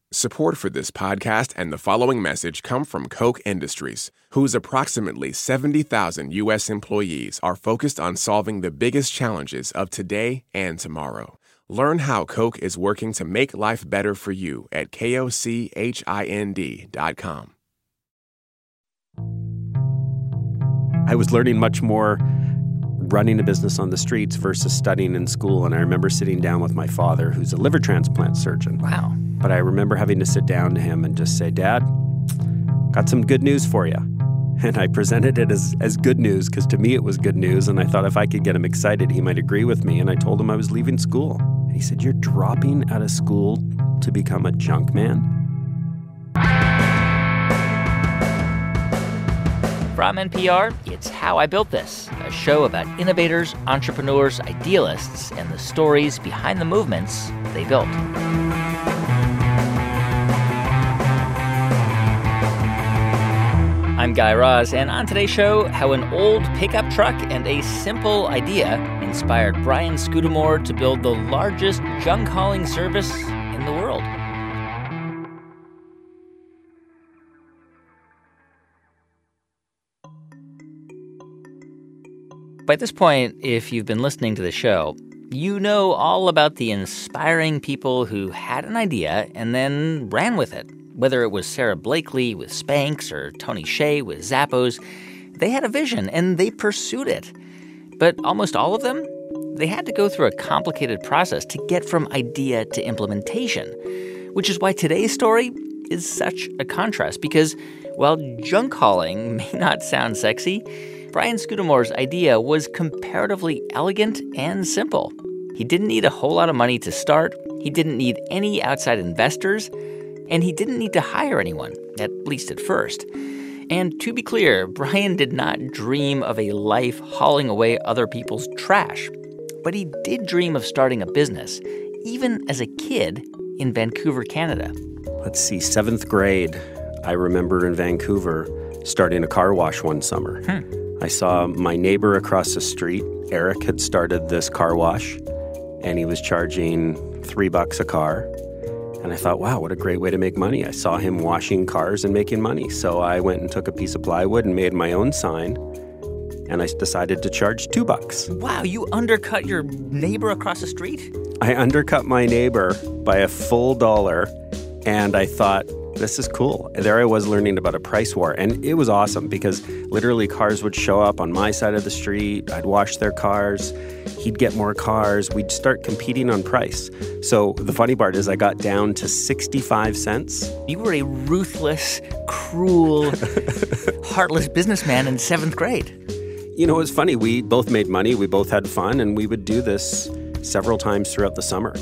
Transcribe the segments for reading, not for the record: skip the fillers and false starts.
Support for this podcast and the following message come from Koch Industries, whose approximately 70,000 U.S. employees are focused on solving the biggest challenges of today and tomorrow. Learn how Koch is working to make life better for you at kochind.com. I was learning much more running a business on the streets versus studying in school, and I remember sitting down with my father, who's a liver transplant surgeon. Wow. But I remember having to sit down to him and just say, Dad, got some good news for you. And I presented it as good news because to me it was good news. And I thought if I could get him excited, he might agree with me. And I told him I was leaving school. And he said, you're dropping out of school to become a junk man? From NPR, it's How I Built This, a show about innovators, entrepreneurs, idealists, and the stories behind the movements they built. I'm Guy Raz, and on today's show, how an old pickup truck and a simple idea inspired Brian Scudamore to build the largest junk hauling service in the world. By this point, if you've been listening to the show, you know all about the inspiring people who had an idea and then ran with it. Whether it was Sarah Blakely with Spanx or Tony Hsieh with Zappos, they had a vision and they pursued it. But almost all of them, they had to go through a complicated process to get from idea to implementation, which is why today's story is such a contrast because while junk hauling may not sound sexy, Brian Scudamore's idea was comparatively elegant and simple. He didn't need a whole lot of money to start, he didn't need any outside investors, and he didn't need to hire anyone, at least at first. And to be clear, Brian did not dream of a life hauling away other people's trash. But he did dream of starting a business, even as a kid in Vancouver, Canada. Let's see, 7th grade, I remember in Vancouver starting a car wash one summer. I saw my neighbor across the street, Eric, had started this car wash, and he was charging $3 a car. And I thought, wow, what a great way to make money. I saw him washing cars and making money. So I went and took a piece of plywood and made my own sign. And I decided to charge $2. Wow, you undercut your neighbor across the street? I undercut my neighbor by a full $1. And I thought, this is cool. And there I was learning about a price war. And it was awesome because literally cars would show up on my side of the street. I'd wash their cars. He'd get more cars. We'd start competing on price. So the funny part is I got down to 65 cents. You were a ruthless, cruel, heartless businessman in 7th grade. You know, it was funny. We both made money. We both had fun. And we would do this several times throughout the summer.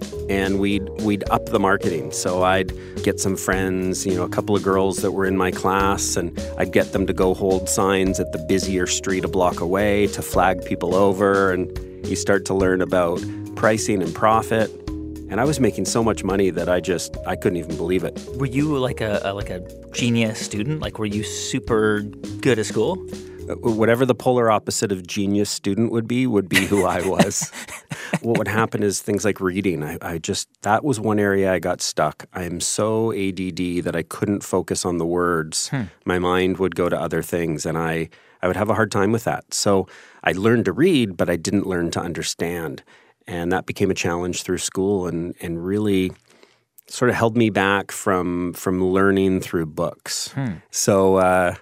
And we'd up the marketing. So I'd get some friends, a couple of girls that were in my class, and I'd get them to go hold signs at the busier street a block away to flag people over. And you start to learn about pricing and profit. And I was making so much money that I couldn't even believe it. Were you like a genius student? Like, were you super good at school? Whatever the polar opposite of genius student would be who I was. What would happen is things like reading. That was one area I got stuck. I am so ADD that I couldn't focus on the words. My mind would go to other things, and I would have a hard time with that. So I learned to read, but I didn't learn to understand. And that became a challenge through school and really sort of held me back from learning through books. So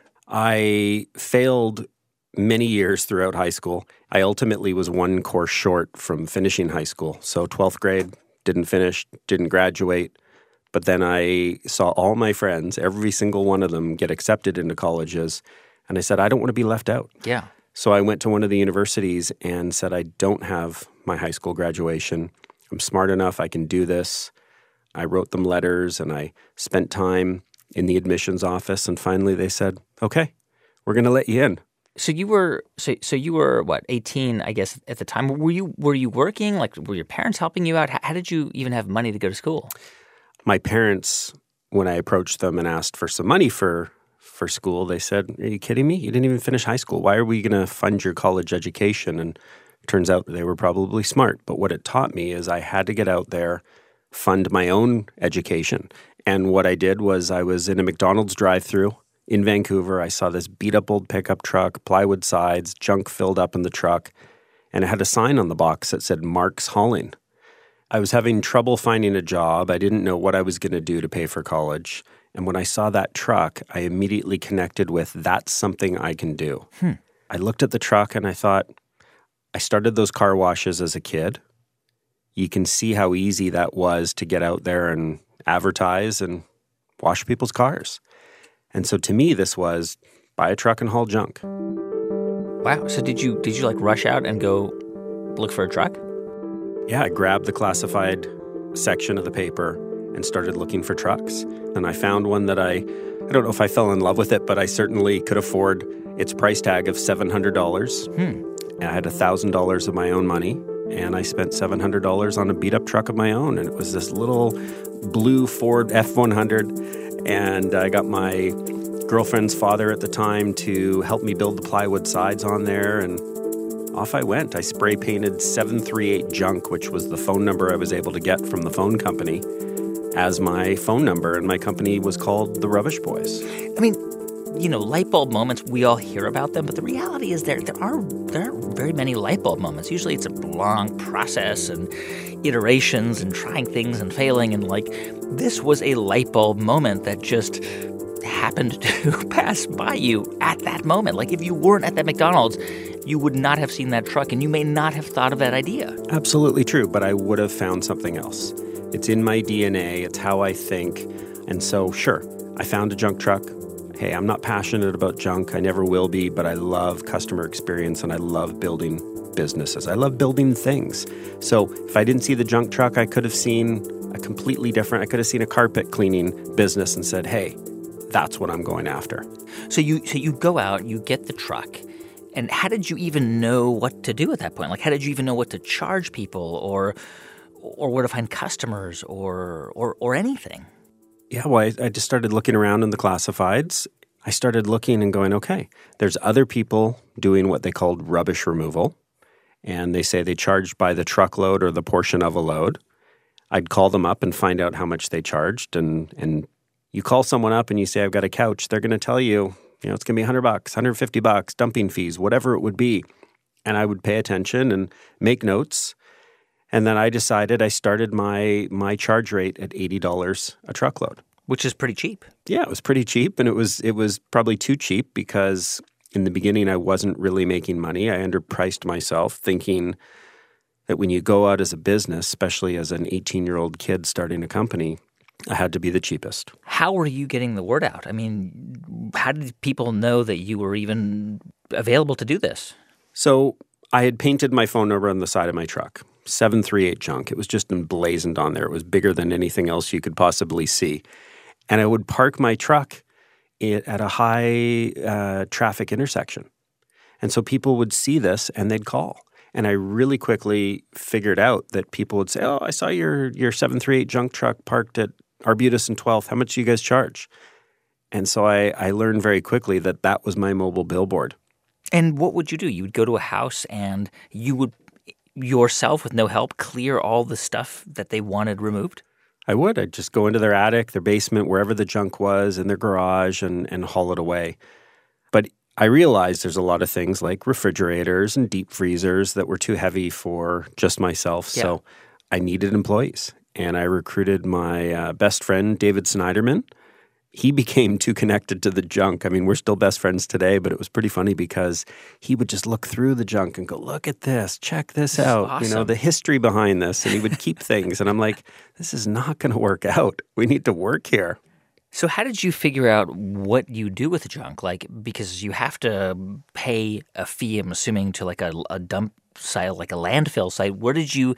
I failed many years throughout high school. I ultimately was one course short from finishing high school. So 12th grade, didn't finish, didn't graduate. But then I saw all my friends, every single one of them, get accepted into colleges. And I said, I don't want to be left out. Yeah. So I went to one of the universities and said, I don't have my high school graduation. I'm smart enough. I can do this. I wrote them letters and I spent time in the admissions office. And finally they said, okay, we're going to let you in. So you were what, 18, I guess, at the time. Were you working? Like, were your parents helping you out? How did you even have money to go to school? My parents, when I approached them and asked for some money for school, they said, are you kidding me? You didn't even finish high school. Why are we going to fund your college education? And it turns out they were probably smart. But what it taught me is I had to get out there, fund my own education. And what I did was I was in a McDonald's drive-thru in Vancouver. I saw this beat-up old pickup truck, plywood sides, junk filled up in the truck, and it had a sign on the box that said Mark's Hauling. I was having trouble finding a job. I didn't know what I was going to do to pay for college. And when I saw that truck, I immediately connected with, that's something I can do. I looked at the truck and I thought, I started those car washes as a kid. You can see how easy that was to get out there and advertise and wash people's cars. And so to me, this was buy a truck and haul junk. Wow. So did you like rush out and go look for a truck? Yeah, I grabbed the classified section of the paper and started looking for trucks. And I found one that I don't know if I fell in love with it, but I certainly could afford its price tag of $700. And I had $1,000 of my own money, and I spent $700 on a beat-up truck of my own. And it was this little blue Ford F-100. And I got my girlfriend's father at the time to help me build the plywood sides on there, and off I went. I spray painted 738 junk, which was the phone number I was able to get from the phone company, as my phone number, and my company was called The Rubbish Boys. I mean, light bulb moments, we all hear about them, but the reality is there aren't very many light bulb moments. Usually it's a long process and iterations and trying things and failing, and this was a light bulb moment that just happened to pass by you at that moment. If you weren't at that McDonald's, you would not have seen that truck, and you may not have thought of that idea. Absolutely true, but I would have found something else. It's in my DNA. It's how I think. And so, sure, I found a junk truck. Hey, I'm not passionate about junk. I never will be, but I love customer experience, and I love building businesses. I love building things. So if I didn't see the junk truck, I could have seen a completely different, I could have seen a carpet cleaning business and said, hey, that's what I'm going after. So you go out, you get the truck, and how did you even know what to do at that point? How did you even know what to charge people or where to find customers or anything? Yeah, well, I just started looking around in the classifieds. I started looking and going, okay, there's other people doing what they called rubbish removal, and they say they charge by the truckload or the portion of a load. I'd call them up and find out how much they charged, and you call someone up and you say, I've got a couch, they're going to tell you, it's going to be $100, $150, dumping fees, whatever it would be. And I would pay attention and make notes. And then I decided I started my charge rate at $80 a truckload. Which is pretty cheap. Yeah, it was pretty cheap. And it was probably too cheap because in the beginning I wasn't really making money. I underpriced myself, thinking that when you go out as a business, especially as an 18-year-old kid starting a company, I had to be the cheapest. How were you getting the word out? I mean, how did people know that you were even available to do this? So I had painted my phone number on the side of my truck, 738 junk. It was just emblazoned on there. It was bigger than anything else you could possibly see. And I would park my truck at a high traffic intersection. And so people would see this and they'd call. And I really quickly figured out that people would say, oh, I saw your 738 junk truck parked at Arbutus and 12th. How much do you guys charge? And so I learned very quickly that that was my mobile billboard. And what would you do? You would go to a house and you would yourself, with no help, clear all the stuff that they wanted removed? I would. I'd just go into their attic, their basement, wherever the junk was, in their garage, and haul it away. But I realized there's a lot of things like refrigerators and deep freezers that were too heavy for just myself. Yeah. So I needed employees. And I recruited my best friend, David Snyderman. He became too connected to the junk. I mean, we're still best friends today, but it was pretty funny because he would just look through the junk and go, look at this, check this out, awesome. The history behind this. And he would keep things. And I'm like, this is not going to work out. We need to work here. So how did you figure out what you do with the junk? Because you have to pay a fee, I'm assuming, to a dump site, like a landfill site. Where'd you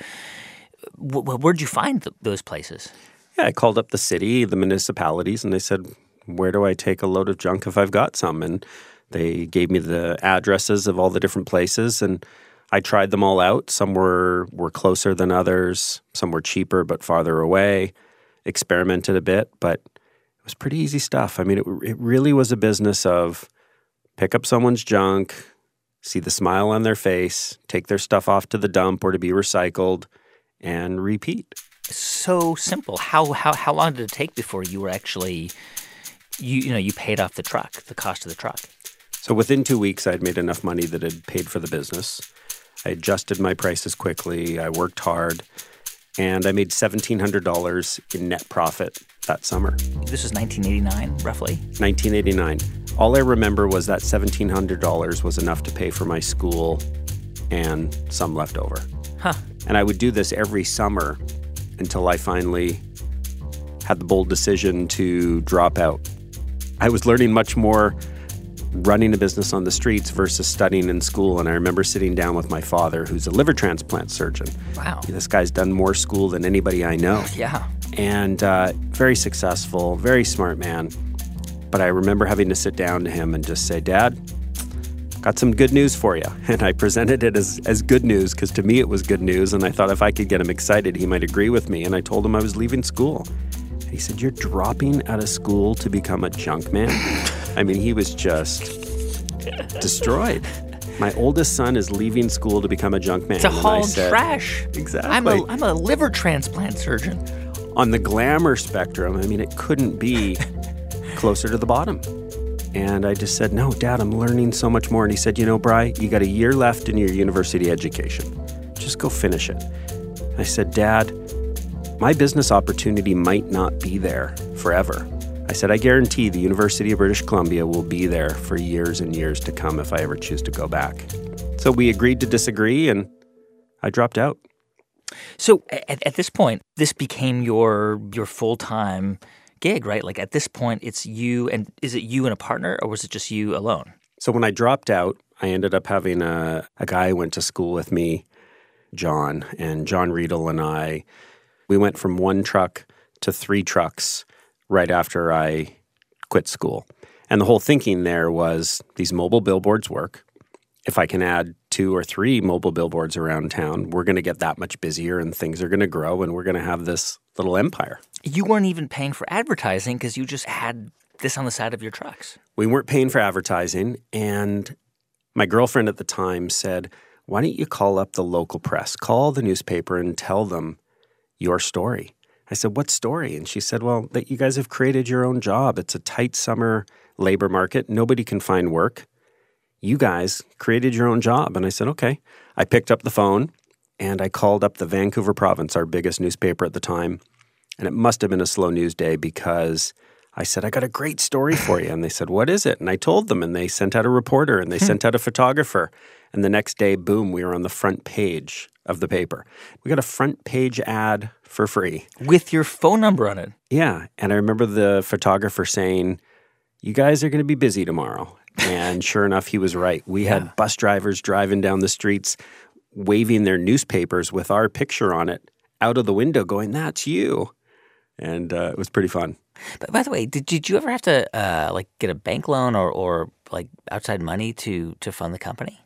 find those places? Yeah, I called up the city, the municipalities, and they said, where do I take a load of junk if I've got some? And they gave me the addresses of all the different places, and I tried them all out. Some were closer than others. Some were cheaper but farther away. Experimented a bit, but it was pretty easy stuff. I mean, it really was a business of pick up someone's junk, see the smile on their face, take their stuff off to the dump or to be recycled, and repeat. so simple. How long did it take before you were actually, you paid off the truck, the cost of the truck? So within 2 weeks, I'd made enough money that had paid for the business. I adjusted my prices quickly. I worked hard. And I made $1,700 in net profit that summer. This was 1989, roughly? 1989. All I remember was that $1,700 was enough to pay for my school and some left over. Huh. And I would do this every summer until I finally had the bold decision to drop out. I was learning much more running a business on the streets versus studying in school. And I remember sitting down with my father, who's a liver transplant surgeon. Wow. This guy's done more school than anybody I know. Yeah. And very successful, very smart man. But I remember having to sit down to him and just say, Dad, got some good news for you. And I presented it as good news because to me it was good news. And I thought if I could get him excited, he might agree with me. And I told him I was leaving school. And he said, you're dropping out of school to become a junk man? I mean, he was just destroyed. My oldest son is leaving school to become a junk man. To haul trash. Exactly. I'm a liver transplant surgeon. On the glamour spectrum, I mean, it couldn't be closer to the bottom. And I just said, no, Dad, I'm learning so much more. And he said, Bri, you got a year left in your university education. Just go finish it. I said, Dad, my business opportunity might not be there forever. I said, I guarantee the University of British Columbia will be there for years and years to come if I ever choose to go back. So we agreed to disagree, and I dropped out. So at this point, this became your full-time gig, right? Like at this point, it's you, and is it you and a partner, or was it just you alone? So when I dropped out, I ended up having a guy who went to school with me, John, and John Riedel and I, we went from 1 truck to 3 trucks right after I quit school. And the whole thinking there was these mobile billboards work. If I can add 2 or 3 mobile billboards around town, we're going to get that much busier and things are going to grow and we're going to have this little empire. You weren't even paying for advertising because you just had this on the side of your trucks. We weren't paying for advertising. And my girlfriend at the time said, why don't you call up the local press, call the newspaper and tell them your story. I said, what story? And she said, well, that you guys have created your own job. It's a tight summer labor market. Nobody can find work. You guys created your own job. And I said, okay. I picked up the phone and I called up the Vancouver Province, our biggest newspaper at the time. And it must have been a slow news day because I said, I got a great story for you. And they said, what is it? And I told them, and they sent out a reporter and they sent out a photographer. And the next day, boom, we were on the front page of the paper. We got a front page ad for free. With your phone number on it. Yeah. And I remember the photographer saying, you guys are going to be busy tomorrow. And sure enough, he was right. We had bus drivers driving down the streets, waving their newspapers with our picture on it out of the window going, that's you. And it was pretty fun. But by the way, did you ever have to get a bank loan or outside money to fund the company?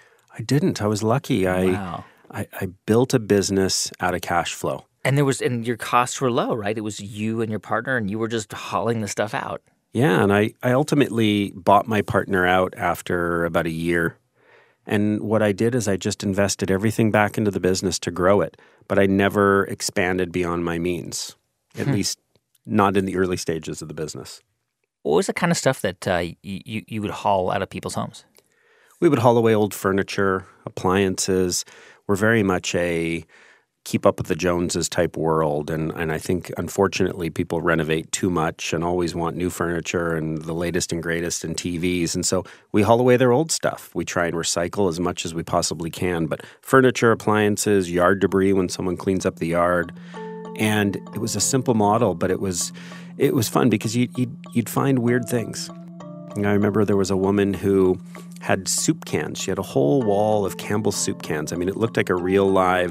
I didn't. I was lucky. Wow. I built a business out of cash flow. And your costs were low, right? It was you and your partner, and you were just hauling the stuff out. Yeah, and I ultimately bought my partner out after about a year. And what I did is I just invested everything back into the business to grow it. But I never expanded beyond my means, at least not in the early stages of the business. What was the kind of stuff that you would haul out of people's homes? We would haul away old furniture, appliances. We're very much a keep up with the Joneses type world. And I think, unfortunately, people renovate too much and always want new furniture and the latest and greatest in TVs. And so we haul away their old stuff. We try and recycle as much as we possibly can. But furniture, appliances, yard debris when someone cleans up the yard. And it was a simple model, but it was fun because you'd find weird things. And I remember there was a woman who had soup cans. She had a whole wall of Campbell's soup cans. I mean, it looked like a real live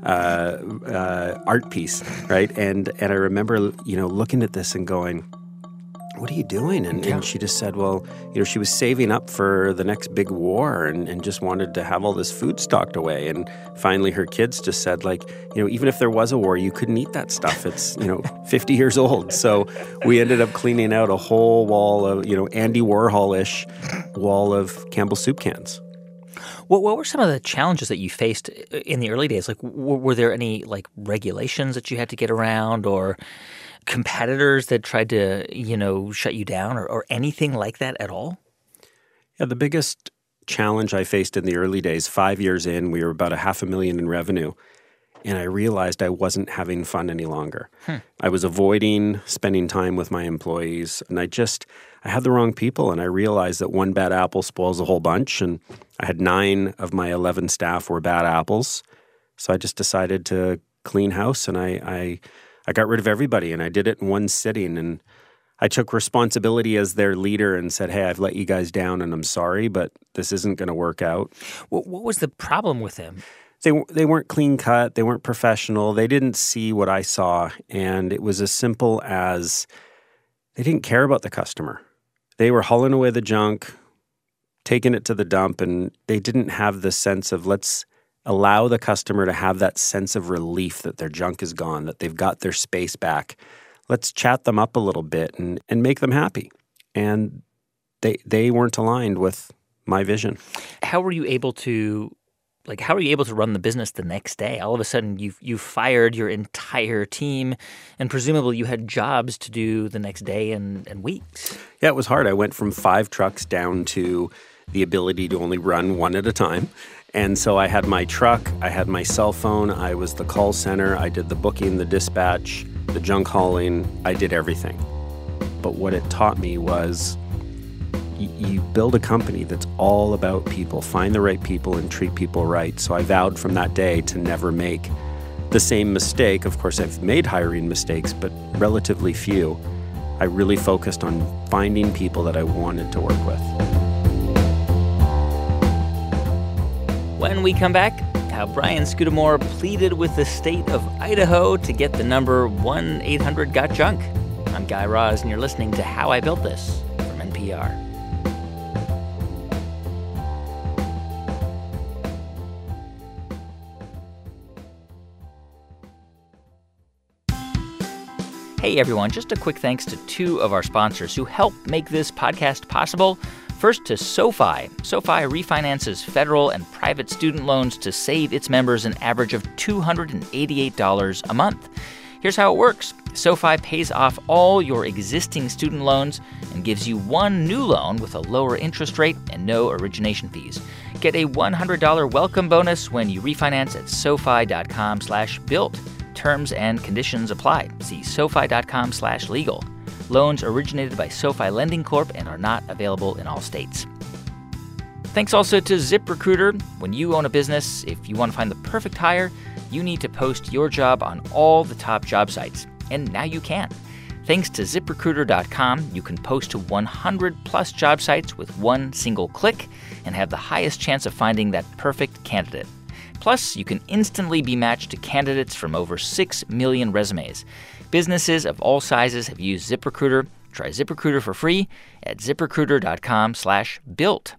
art piece, right? And I remember, looking at this and going, what are you doing? And she just said, well, she was saving up for the next big war and just wanted to have all this food stocked away. And finally her kids just said, even if there was a war, you couldn't eat that stuff. It's, 50 years old. So we ended up cleaning out a whole wall of, Andy Warhol-ish wall of Campbell's soup cans. What were some of the challenges that you faced in the early days? Like, were there any like regulations that you had to get around, or competitors that tried to, shut you down, or anything like that at all? Yeah, the biggest challenge I faced in the early days, 5 years in, we were about $500,000 in revenue, and I realized I wasn't having fun any longer. I was avoiding spending time with my employees, and I had the wrong people, and I realized that one bad apple spoils a whole bunch, and I had 9 of my 11 staff were bad apples, so I just decided to clean house, and I got rid of everybody, and I did it in one sitting, and I took responsibility as their leader and said, hey, I've let you guys down and I'm sorry, but this isn't going to work out. What was the problem with them? They weren't clean cut. They weren't professional. They didn't see what I saw. And it was as simple as they didn't care about the customer. They were hauling away the junk, taking it to the dump, and they didn't have the sense of let's allow the customer to have that sense of relief that their junk is gone, that they've got their space back. Let's chat them up a little bit and make them happy. And they weren't aligned with my vision. How were you able to run the business the next day? All of a sudden, you fired your entire team, and presumably you had jobs to do the next day and weeks. Yeah, it was hard. I went from 5 trucks down to the ability to only run one at a time. And so I had my truck, I had my cell phone, I was the call center, I did the booking, the dispatch, the junk hauling, I did everything. But what it taught me was you build a company that's all about people, find the right people and treat people right. So I vowed from that day to never make the same mistake. Of course, I've made hiring mistakes, but relatively few. I really focused on finding people that I wanted to work with. When we come back, how Brian Scudamore pleaded with the state of Idaho to get the number 1-800-GOT-JUNK. I'm Guy Raz, and you're listening to How I Built This from NPR. Hey everyone, just a quick thanks to 2 of our sponsors who help make this podcast possible. First to SoFi. SoFi refinances federal and private student loans to save its members an average of $288 a month. Here's how it works. SoFi pays off all your existing student loans and gives you one new loan with a lower interest rate and no origination fees. Get a $100 welcome bonus when you refinance at SoFi.com/built. Terms and conditions apply. See SoFi.com/legal. Loans originated by SoFi Lending Corp. And are not available in all states. Thanks also to ZipRecruiter. When you own a business, if you want to find the perfect hire, you need to post your job on all the top job sites. And now you can. Thanks to ZipRecruiter.com, you can post to 100-plus job sites with one single click and have the highest chance of finding that perfect candidate. Plus, you can instantly be matched to candidates from over 6 million resumes. Businesses of all sizes have used ZipRecruiter. Try ZipRecruiter for free at ZipRecruiter.com/built.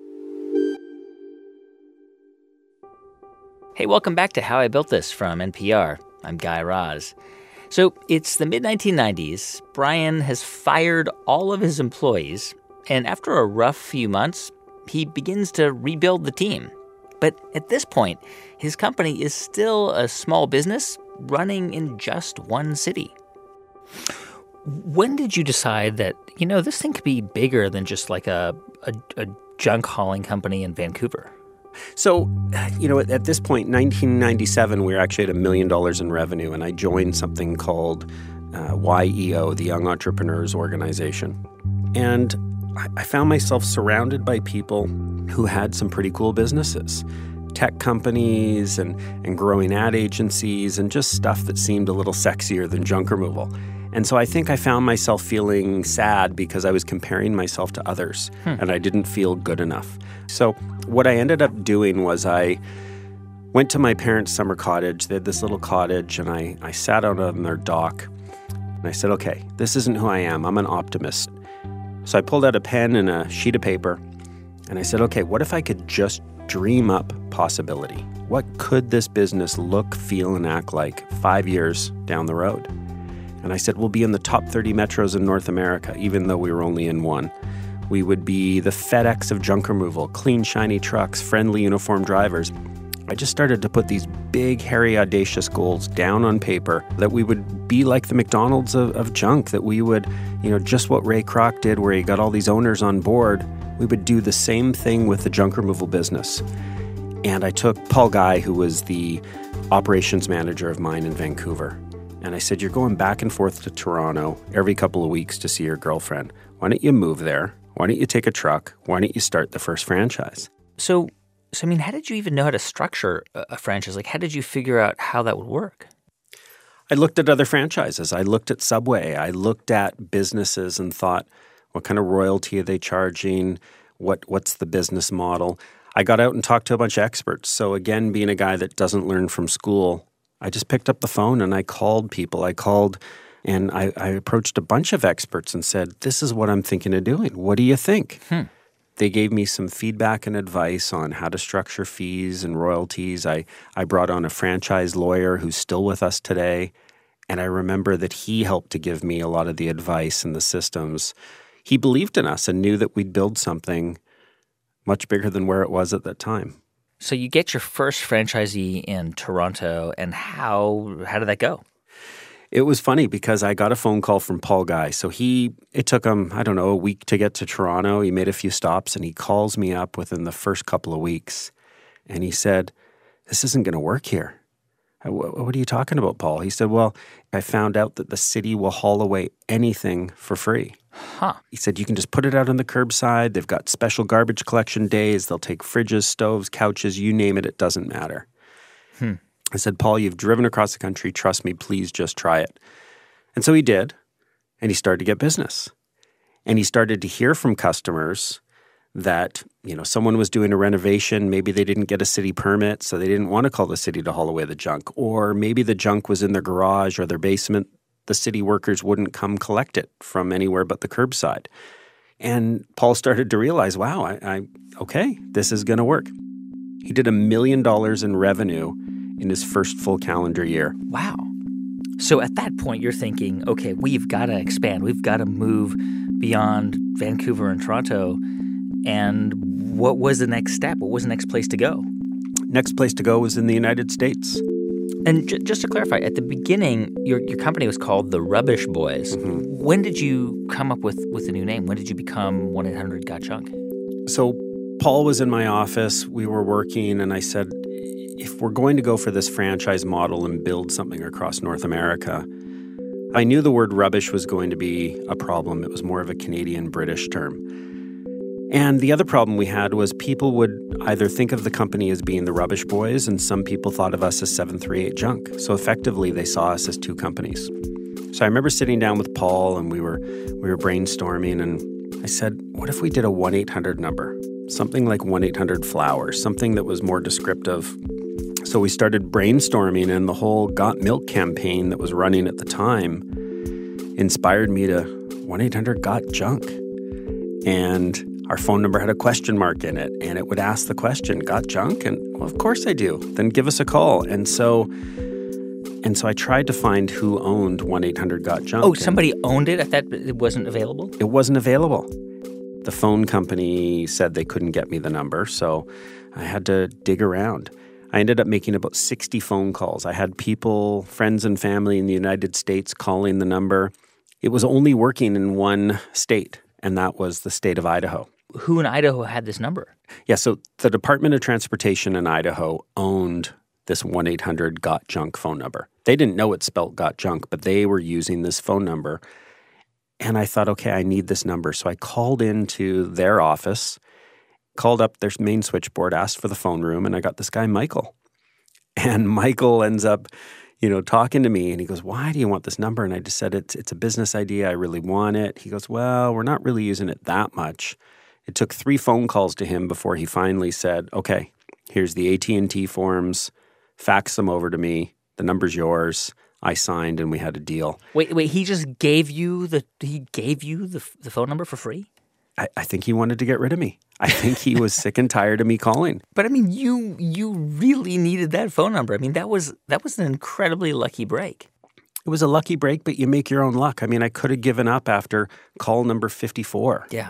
Hey, welcome back to How I Built This from NPR. I'm Guy Raz. So it's the mid-1990s. Brian has fired all of his employees, and after a rough few months, he begins to rebuild the team. But at this point, his company is still a small business running in just one city. When did you decide that, this thing could be bigger than just like a junk hauling company in Vancouver? So, at this point, 1997, we were actually at $1 million in revenue, and I joined something called YEO, the Young Entrepreneurs Organization. And I found myself surrounded by people who had some pretty cool businesses, tech companies and growing ad agencies and just stuff that seemed a little sexier than junk removal. And so I think I found myself feeling sad because I was comparing myself to others and I didn't feel good enough. So what I ended up doing was I went to my parents' summer cottage. They had this little cottage, and I sat out on their dock and I said, okay, this isn't who I am. I'm an optimist. So I pulled out a pen and a sheet of paper and I said, okay, what if I could just dream up possibility? What could this business look, feel, and act like 5 years down the road? And I said, we'll be in the top 30 metros in North America, even though we were only in one. We would be the FedEx of junk removal, clean, shiny trucks, friendly, uniformed drivers. I just started to put these big, hairy, audacious goals down on paper that we would be like the McDonald's of junk, that we would, just what Ray Kroc did where he got all these owners on board, we would do the same thing with the junk removal business. And I took Paul Guy, who was the operations manager of mine in Vancouver, and I said, you're going back and forth to Toronto every couple of weeks to see your girlfriend. Why don't you move there? Why don't you take a truck? Why don't you start the first franchise? So how did you even know how to structure a franchise? Like, how did you figure out how that would work? I looked at other franchises. I looked at Subway. I looked at businesses and thought, what kind of royalty are they charging? What's the business model? I got out and talked to a bunch of experts. So again, being a guy that doesn't learn from school, I just picked up the phone and I called people. I approached a bunch of experts and said, this is what I'm thinking of doing. What do you think? They gave me some feedback and advice on how to structure fees and royalties. I brought on a franchise lawyer who's still with us today. And I remember that he helped to give me a lot of the advice and the systems. He believed in us and knew that we'd build something much bigger than where it was at that time. So you get your first franchisee in Toronto, and how did that go? It was funny because I got a phone call from Paul Guy. So it took him, a week to get to Toronto. He made a few stops and he calls me up within the first couple of weeks. And he said, this isn't going to work here. What are you talking about, Paul? He said, well, I found out that the city will haul away anything for free. He said, you can just put it out on the curbside. They've got special garbage collection days. They'll take fridges, stoves, couches, you name it. It doesn't matter. I said, Paul, you've driven across the country. Trust me, please just try it. And so he did. And he started to get business. And he started to hear from customers that, someone was doing a renovation. Maybe they didn't get a city permit, so they didn't want to call the city to haul away the junk. Or maybe the junk was in their garage or their basement. The city workers wouldn't come collect it from anywhere but the curbside. And Paul started to realize, wow, okay, this is going to work. He did $1 million in revenue in his first full calendar year. Wow. So at that point, you're thinking, okay, we've got to expand. We've got to move beyond Vancouver and Toronto. And what was the next step? What was the next place to go? Next place to go was in the United States. And just to clarify, at the beginning, your company was called The Rubbish Boys. Mm-hmm. When did you come up with a new name? When did you become 1-800-GOT-JUNK? So Paul was in my office. We were working, and I said, if we're going to go for this franchise model and build something across North America, I knew the word rubbish was going to be a problem. It was more of a Canadian-British term. And the other problem we had was people would either think of the company as being the Rubbish Boys, and some people thought of us as 738 Junk. So effectively, they saw us as two companies. So I remember sitting down with Paul, and we were brainstorming, and I said, what if we did a 1-800 number? Something like 1-800-FLOWERS, something that was more descriptive. So we started brainstorming, and the whole Got Milk campaign that was running at the time inspired me to 1-800-GOT-JUNK. And our phone number had a question mark in it, and it would ask the question, got junk? And, well, of course I do. Then give us a call. And so I tried to find who owned 1-800-GOT-JUNK. Oh, somebody owned it? I thought it wasn't available? It wasn't available. The phone company said they couldn't get me the number, so I had to dig around. I ended up making about 60 phone calls. I had people, friends and family in the United States calling the number. It was only working in one state, and that was the state of Idaho. Who in Idaho had this number? Yeah, so the Department of Transportation in Idaho owned this 1-800-GOT-JUNK phone number. They didn't know it spelled got junk, but they were using this phone number. And I thought, okay, I need this number. So I called into their office, called up their main switchboard, asked for the phone room, and I got this guy, Michael. And Michael ends up, talking to me, and he goes, why do you want this number? And I just said, it's a business idea. I really want it. He goes, well, we're not really using it that much. It took 3 phone calls to him before he finally said, okay, here's the AT&T forms, fax them over to me. The number's yours. I signed, and we had a deal. Wait, he just gave you the phone number for free? I think he wanted to get rid of me. I think he was sick and tired of me calling. But I mean, you really needed that phone number. I mean, that was an incredibly lucky break. It was a lucky break, but you make your own luck. I mean, I could have given up after call number 54. Yeah.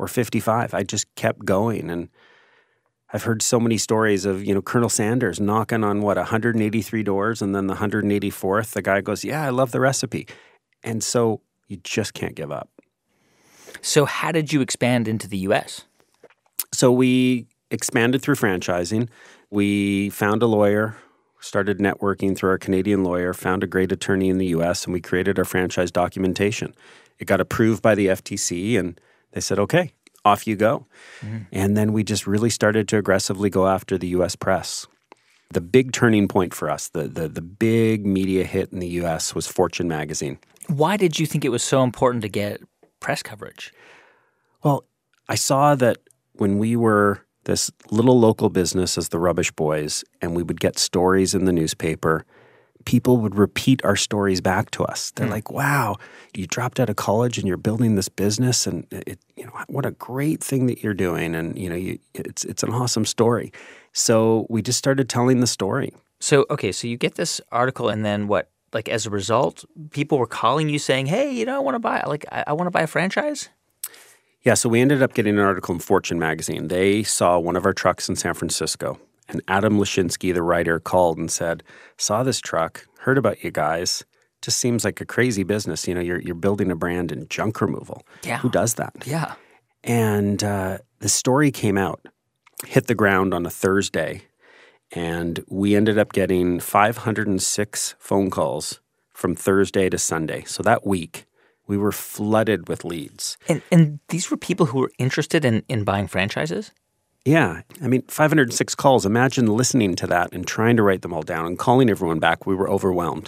or 55. I just kept going. And I've heard so many stories of, Colonel Sanders knocking on 183 doors, and then the 184th, the guy goes, yeah, I love the recipe. And so you just can't give up. So how did you expand into the U.S.? So we expanded through franchising. We found a lawyer, started networking through our Canadian lawyer, found a great attorney in the U.S., and we created our franchise documentation. It got approved by the FTC, and they said, okay, off you go. And then we just really started to aggressively go after the U.S. press. The big turning point for us, the big media hit in the U.S. was Fortune magazine. Why did you think it was so important to get press coverage? Well, I saw that when we were this little local business as the Rubbish Boys, and we would get stories in the newspaper, people would repeat our stories back to us. They're like, wow, you dropped out of college and you're building this business, and what a great thing that you're doing. And, it's an awesome story. So we just started telling the story. So you get this article, and then what? Like, as a result, people were calling you saying, hey, I want to buy, I want to buy a franchise? Yeah, so we ended up getting an article in Fortune magazine. They saw one of our trucks in San Francisco, and Adam Lashinsky, the writer, called and said, saw this truck, heard about you guys. Just seems like a crazy business. You're building a brand in junk removal. Yeah. Who does that? Yeah. And the story came out, hit the ground on a Thursday, and we ended up getting 506 phone calls from Thursday to Sunday. So that week, we were flooded with leads. And these were people who were interested in buying franchises? Yeah. 506 calls. Imagine listening to that and trying to write them all down and calling everyone back. We were overwhelmed.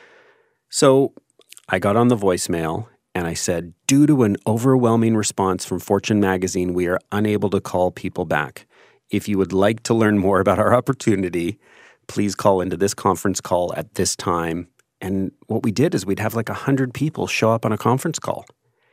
So I got on the voicemail and I said, due to an overwhelming response from Fortune magazine, we are unable to call people back. If you would like to learn more about our opportunity, please call into this conference call at this time. And what we did is we'd have 100 people show up on a conference call.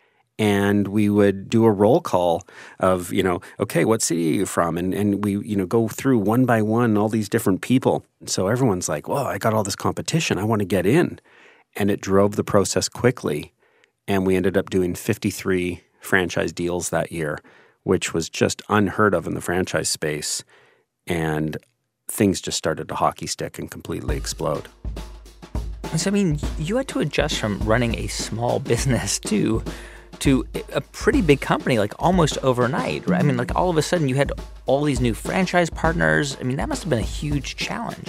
And we would do a roll call of, okay, what city are you from? And we, go through one by one all these different people. So everyone's like, well, I got all this competition. I want to get in. And it drove the process quickly. And we ended up doing 53 franchise deals that year, which was just unheard of in the franchise space. And things just started to hockey stick and completely explode. So, you had to adjust from running a small business to a pretty big company, almost overnight, right? All of a sudden you had all these new franchise partners. That must have been a huge challenge.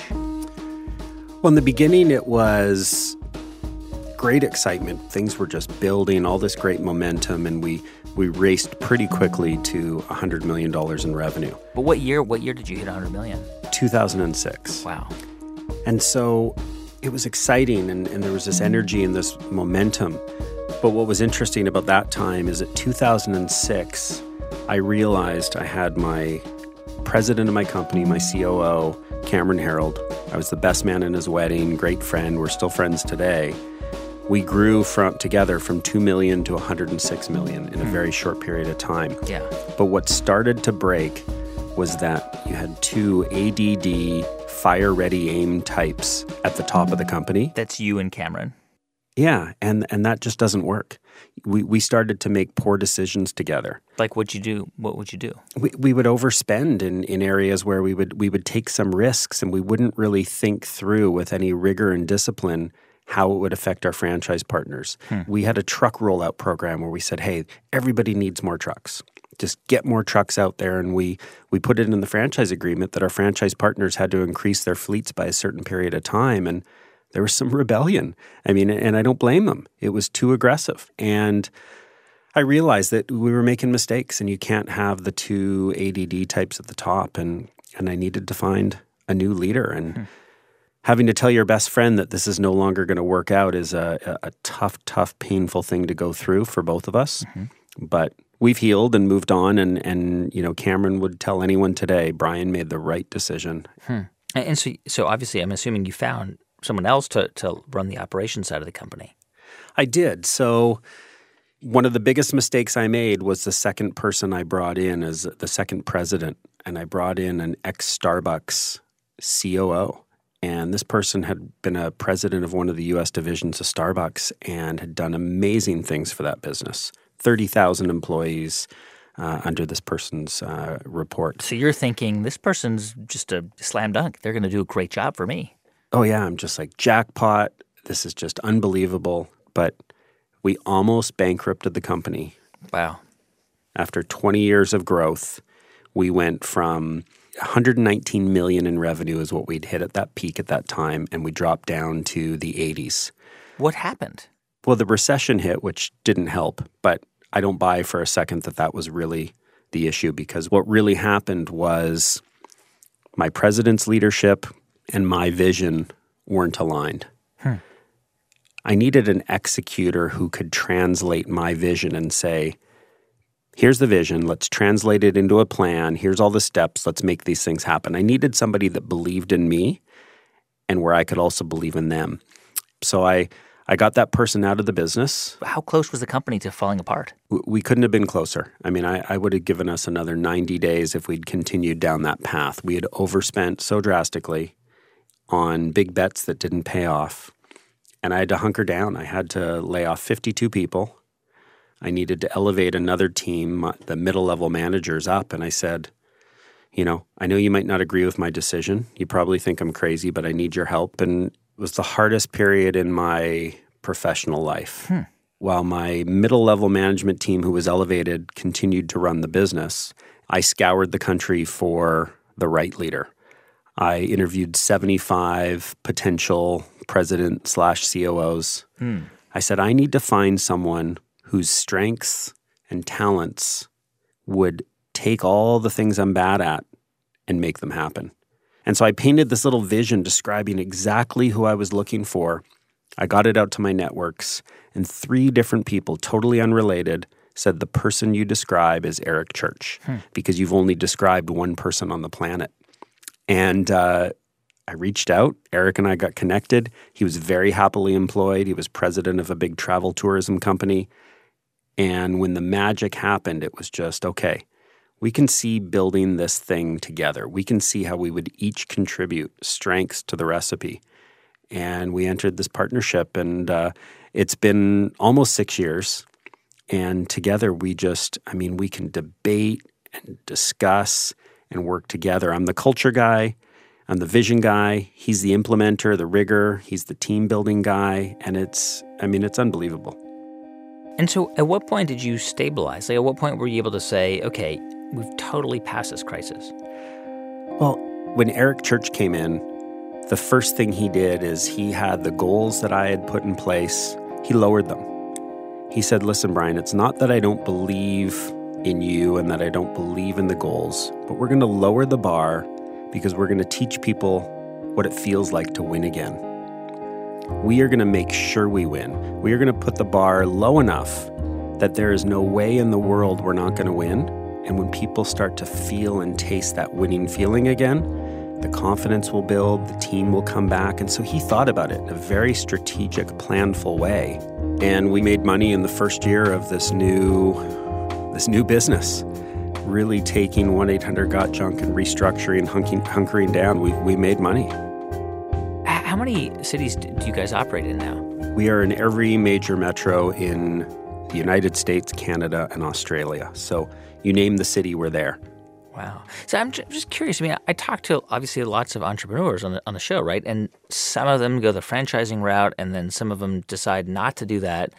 Well, in the beginning, it was great excitement. Things were just building, all this great momentum, and we raced pretty quickly to $100 million in revenue. But what year did you hit $100 million? 2006. Wow. And so it was exciting, and there was this energy and this momentum. But what was interesting about that time is at 2006, I realized I had my president of my company, my COO, Cameron Herold. I was the best man in his wedding, great friend. We're still friends today. We grew together from 2 million to 106 million in a very short period of time. Yeah. But what started to break was that you had two ADD, fire-ready aim types at the top of the company. That's you and Cameron. Yeah, and that just doesn't work. We started to make poor decisions together. Like what'd you do? What would you do? We would overspend in areas where we would take some risks, and we wouldn't really think through with any rigor and discipline how it would affect our franchise partners. We had a truck rollout program where we said, hey, everybody needs more trucks. Just get more trucks out there. And we put it in the franchise agreement that our franchise partners had to increase their fleets by a certain period of time. And there was some rebellion. And I don't blame them. It was too aggressive. And I realized that we were making mistakes, and you can't have the two ADD types at the top. And I needed to find a new leader. And having to tell your best friend that this is no longer going to work out is a tough, painful thing to go through for both of us. But we've healed and moved on. And Cameron would tell anyone today, Brian made the right decision. And so obviously I'm assuming you found someone else to run the operations side of the company. I did. So one of the biggest mistakes I made was the second person I brought in as the second president. And I brought in an ex-Starbucks COO. And this person had been a president of one of the U.S. divisions of Starbucks and had done amazing things for that business. 30,000 employees, under this person's report. So you're thinking, this person's just a slam dunk. They're going to do a great job for me. Oh, yeah. I'm just like, jackpot. This is just unbelievable. But we almost bankrupted the company. Wow. After 20 years of growth, we went from 119 million in revenue is what we'd hit at that peak at that time, and we dropped down to the 80s. What happened? Well, the recession hit, which didn't help, but I don't buy for a second that that was really the issue, because what really happened was my president's leadership and my vision weren't aligned. I needed an executor who could translate my vision and say, here's the vision, let's translate it into a plan, here's all the steps, let's make these things happen. I needed somebody that believed in me and where I could also believe in them. So I got that person out of the business. How close was the company to falling apart? We couldn't have been closer. I mean, I would have given us another 90 days if we'd continued down that path. We had overspent so drastically on big bets that didn't pay off. And I had to hunker down. I had to lay off 52 people. I needed to elevate another team, the middle-level managers, up. And I said, I know you might not agree with my decision. You probably think I'm crazy, but I need your help. And it was the hardest period in my professional life. While my middle-level management team, who was elevated, continued to run the business, I scoured the country for the right leader. I interviewed 75 potential president/COOs. I said, I need to find someone whose strengths and talents would take all the things I'm bad at and make them happen. And so I painted this little vision describing exactly who I was looking for. I got it out to my networks, and 3 different people, totally unrelated, said the person you describe is Eric Church, because you've only described one person on the planet. And I reached out. Eric and I got connected. He was very happily employed. He was president of a big travel tourism company. And when the magic happened, it was just, okay, we can see building this thing together. We can see how we would each contribute strengths to the recipe. And we entered this partnership, and it's been almost 6 years. And together we can debate and discuss and work together. I'm the culture guy. I'm the vision guy. He's the implementer, the rigger. He's the team building guy. And it's unbelievable. And so at what point did you stabilize? At what point were you able to say, okay, we've totally passed this crisis? Well, when Eric Church came in, the first thing he did is he had the goals that I had put in place. He lowered them. He said, listen, Brian, it's not that I don't believe in you and that I don't believe in the goals, but we're going to lower the bar because we're going to teach people what it feels like to win again. We are going to make sure we win. We are going to put the bar low enough that there is no way in the world we're not going to win. And when people start to feel and taste that winning feeling again, the confidence will build, the team will come back. And so he thought about it in a very strategic, planful way. And we made money in the first year of this new business, really taking 1-800-GOT-JUNK and restructuring, hunkering down. We made money. How many cities do you guys operate in now? We are in every major metro in the United States, Canada, and Australia. So you name the city, we're there. Wow. So I'm just curious. I mean, I talk to obviously lots of entrepreneurs on the show, right? And some of them go the franchising route, and then some of them decide not to do that.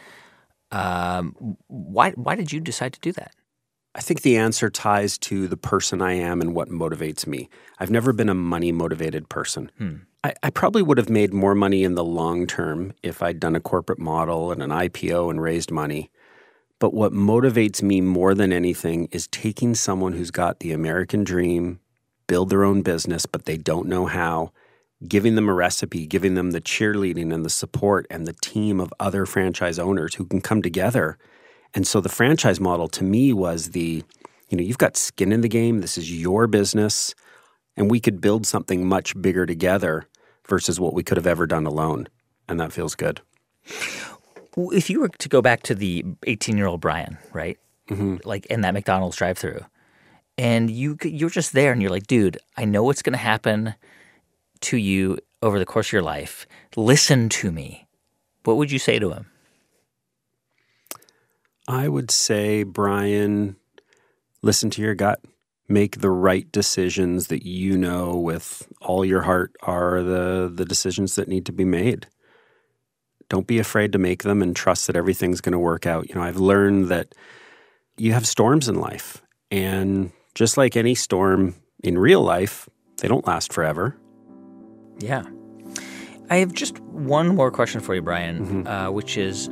Why did you decide to do that? I think the answer ties to the person I am and what motivates me. I've never been a money-motivated person. I probably would have made more money in the long term if I'd done a corporate model and an IPO and raised money. But what motivates me more than anything is taking someone who's got the American dream, build their own business, but they don't know how, giving them a recipe, giving them the cheerleading and the support and the team of other franchise owners who can come together. And so the franchise model to me was you've got skin in the game. This is your business. And we could build something much bigger together versus what we could have ever done alone. And that feels good. If you were to go back to the 18-year-old Brian, right, like in that McDonald's drive-thru, and you're just there and you're like, dude, I know what's going to happen to you over the course of your life. Listen to me. What would you say to him? I would say, Brian, listen to your gut. Make the right decisions that you know with all your heart are the decisions that need to be made. Don't be afraid to make them and trust that everything's going to work out. You know, I've learned that you have storms in life, and just like any storm in real life, they don't last forever. Yeah. I have just one more question for you, Brian, which is,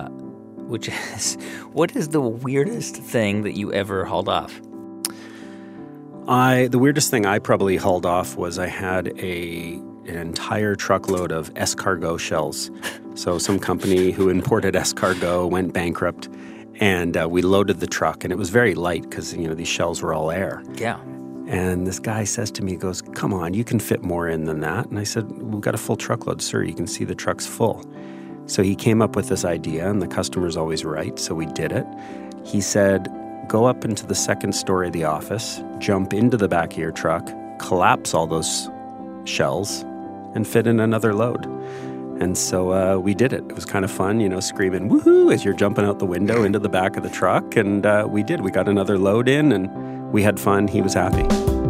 what is the weirdest thing that you ever hauled off? The weirdest thing I probably hauled off was I had an entire truckload of escargot shells. So some company who imported escargot went bankrupt, and we loaded the truck, and it was very light because, you know, these shells were all air. Yeah. And this guy says to me, he goes, "Come on, you can fit more in than that." And I said, "We've got a full truckload, sir. You can see the truck's full." So he came up with this idea, and the customer's always right, so we did it. He said, "Go up into the second story of the office, jump into the back of your truck, collapse all those shells, and fit in another load." And so we did it. It was kind of fun, you know, screaming woohoo as you're jumping out the window into the back of the truck. And we did. We got another load in, and we had fun. He was happy.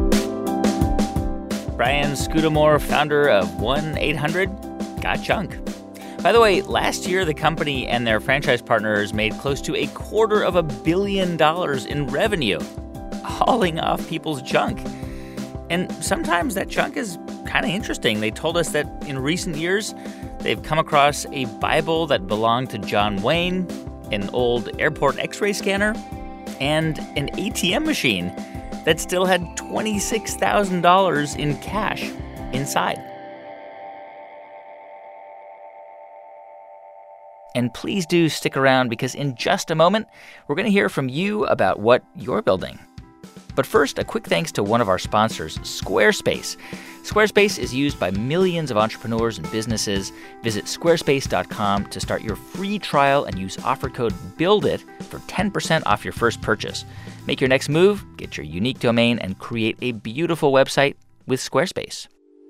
Brian Scudamore, founder of 1-800-GOT-JUNK. By the way, last year, the company and their franchise partners made close to $250 million in revenue, hauling off people's junk. And sometimes that junk is kind of interesting. They told us that in recent years, they've come across a Bible that belonged to John Wayne, an old airport x-ray scanner, and an ATM machine that still had $26,000 in cash inside. And please do stick around, because in just a moment, we're going to hear from you about what you're building. But first, a quick thanks to one of our sponsors, Squarespace. Squarespace is used by millions of entrepreneurs and businesses. Visit squarespace.com to start your free trial and use offer code BUILDIT for 10% off your first purchase. Make your next move, get your unique domain, and create a beautiful website with Squarespace.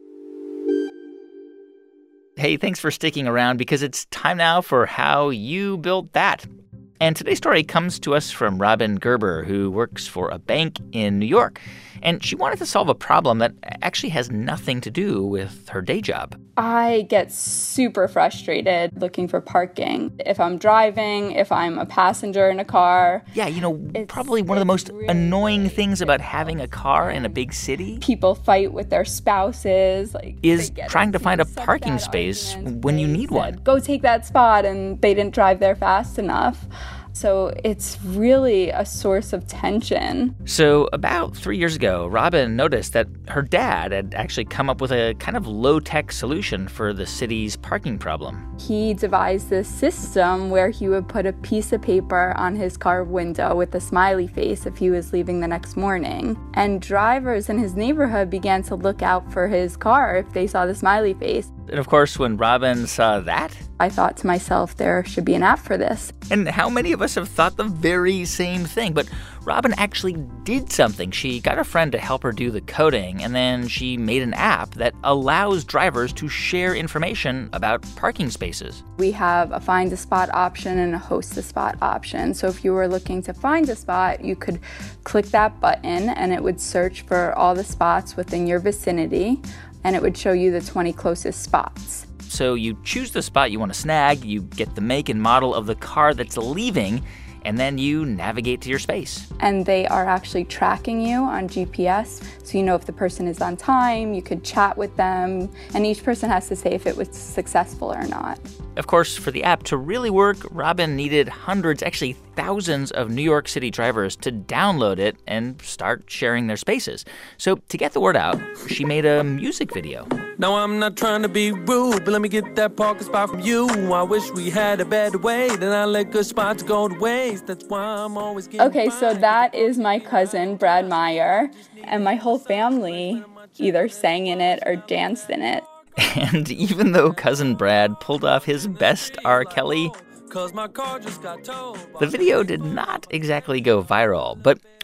Hey, thanks for sticking around, because it's time now for How You Built That. And today's story comes to us from Robin Gerber, who works for a bank in New York. And she wanted to solve a problem that actually has nothing to do with her day job. I get super frustrated looking for parking. If I'm driving, if I'm a passenger in a car. Yeah, you know, probably one of the most really annoying things about having a car in a big city. People fight with their spouses. Is trying to find a parking space when you need one. Go take that spot, and they didn't drive there fast enough. So it's really a source of tension. So about 3 years ago, Robin noticed that her dad had actually come up with a kind of low-tech solution for the city's parking problem. He devised this system where he would put a piece of paper on his car window with a smiley face if he was leaving the next morning. And drivers in his neighborhood began to look out for his car if they saw the smiley face. And of course, when Robin saw that, I thought to myself, there should be an app for this. And how many of us have thought the very same thing? But Robin actually did something. She got a friend to help her do the coding, and then she made an app that allows drivers to share information about parking spaces. We have a find a spot option and a host a spot option. So if you were looking to find a spot, you could click that button, and it would search for all the spots within your vicinity, and it would show you the 20 closest spots. So you choose the spot you want to snag, you get the make and model of the car that's leaving, and then you navigate to your space. And they are actually tracking you on GPS, so you know if the person is on time, you could chat with them, and each person has to say if it was successful or not. Of course, for the app to really work, Robin needed hundreds, actually thousands of New York City drivers to download it and start sharing their spaces. So to get the word out, she made a music video. No, I'm not trying to be rude, but let me get that parking spot from you. I wish we had a better way, then I let good spots go to waste. That's why I'm always getting Okay, so that is my cousin, Brad Meyer, and my whole family either sang in it or danced in it. And even though Cousin Brad pulled off his best R. Kelly, the video did not exactly go viral. But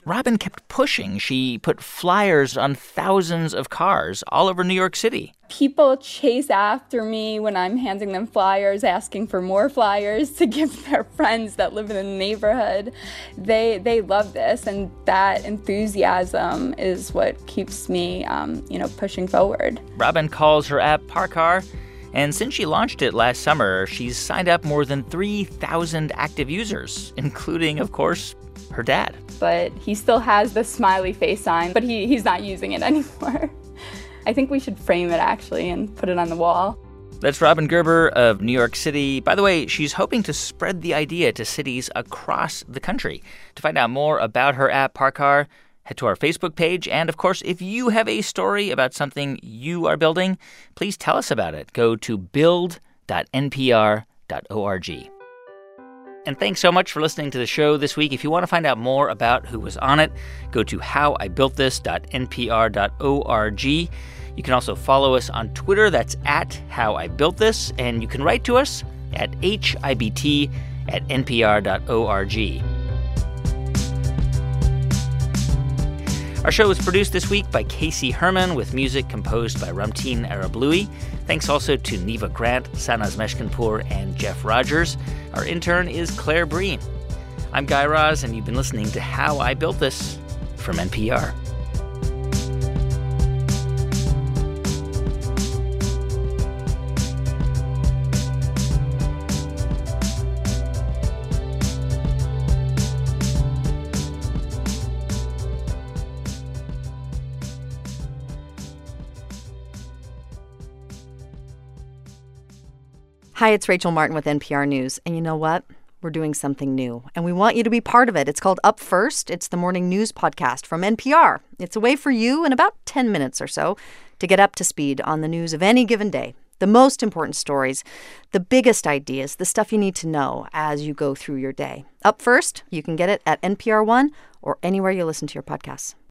Robin kept pushing. She put flyers on thousands of cars all over New York City. People chase after me when I'm handing them flyers, asking for more flyers to give their friends that live in the neighborhood. They love this, and that enthusiasm is what keeps me, pushing forward. Robin calls her app Parkar, and since she launched it last summer, she's signed up more than 3,000 active users, including, of course, her dad. But he still has the smiley face sign, but he's not using it anymore. I think we should frame it, actually, and put it on the wall. That's Robin Gerber of New York City. By the way, she's hoping to spread the idea to cities across the country. To find out more about her app, Parkar, head to our Facebook page. And, of course, if you have a story about something you are building, please tell us about it. Go to build.npr.org. And thanks so much for listening to the show this week. If you want to find out more about who was on it, go to howibuiltthis.npr.org. You can also follow us on Twitter. That's @howibuiltthis. And you can write to us at hibt@npr.org. Our show was produced this week by Casey Herman with music composed by Ramtin Arablouei. Thanks also to Neva Grant, Sanaz Meshkinpour, and Jeff Rogers. Our intern is Claire Breen. I'm Guy Raz, and you've been listening to How I Built This from NPR. Hi, it's Rachel Martin with NPR News. And you know what? We're doing something new, and we want you to be part of it. It's called Up First. It's the morning news podcast from NPR. It's a way for you in about 10 minutes or so to get up to speed on the news of any given day. The most important stories, the biggest ideas, the stuff you need to know as you go through your day. Up First, you can get it at NPR One or anywhere you listen to your podcasts.